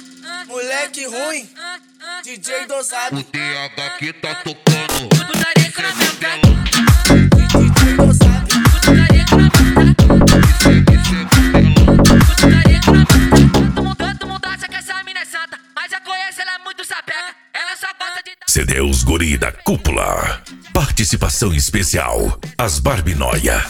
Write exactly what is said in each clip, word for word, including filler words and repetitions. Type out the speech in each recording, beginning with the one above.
Moleque ruim, D J dosado. O T H que tá tocando. Putaria que na minha pega. D J dosado. Putaria que na minha pega. Putaria que na minha pega. Todo mundo, todo mundo acha que essa mina é santa, mas eu conheço, ela é muito sapeca. Ela só gosta de... C D Os Guri da Cúpula. Participação especial, as Barbinoia.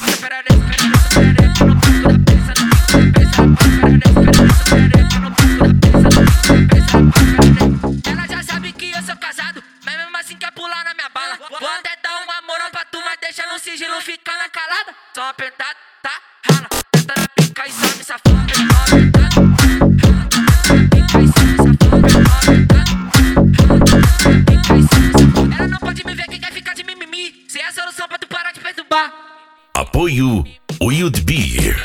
Ela já sabe que eu sou casado, mas mesmo assim quer pular na minha bala. Vou até dar uma moral pra tu, mas deixa no sigilo ficar na calada. Só apertado, tá? Rala, tenta na pica e sobe safado. Só apertado, rala, tenta na pica e sobe safado. Ela não pode me ver que quer ficar de mimimi. Se é a solução pra tu parar de perturbar. Apoio Wild Beer.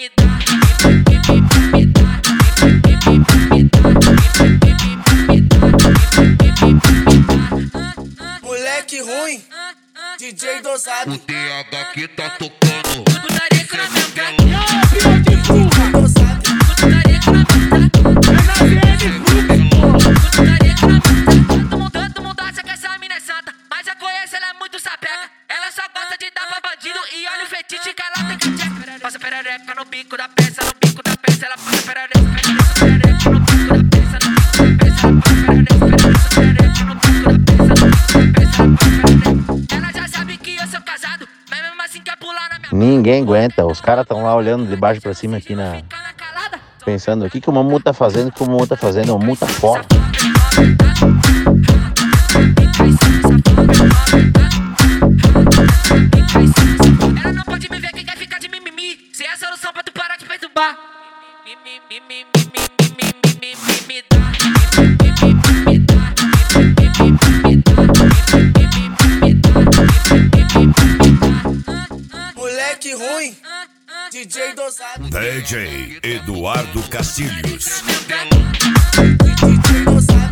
Moleque ruim, D J dosado. O T H que tá tocando. Putaria que na minha pega. D J dosado. Putaria que na minha pega. Putaria que na minha pega. Todo mundo, todo mundo acha que essa mina é santa, mas eu conheço, ela é muito sapeca. Ela só gosta de dar pra bandido e olha o fetiche que ela tem que check. Passa perereca no bico da peça, no bico da peça. Ela passa perereca, perereca no bico da peça, no bico da peça. Ela passa perereca, no bico da peça, no bico da peça. Ela passa perereca. Ela já sabe que eu sou casado, mas mesmo assim quer pular na minha... Ninguém aguenta, os caras tão lá olhando de baixo pra cima aqui na... Pensando, o que que o Mamu tá fazendo, o que o Mamu tá fazendo, o Mamu tá fora. Ela não pode me ver que quer ficar de mimimi. Se é a solução pra tu parar de perturbar. Moleque ruim, D J dosado. D J Eduardo Castilhos. D J dosado.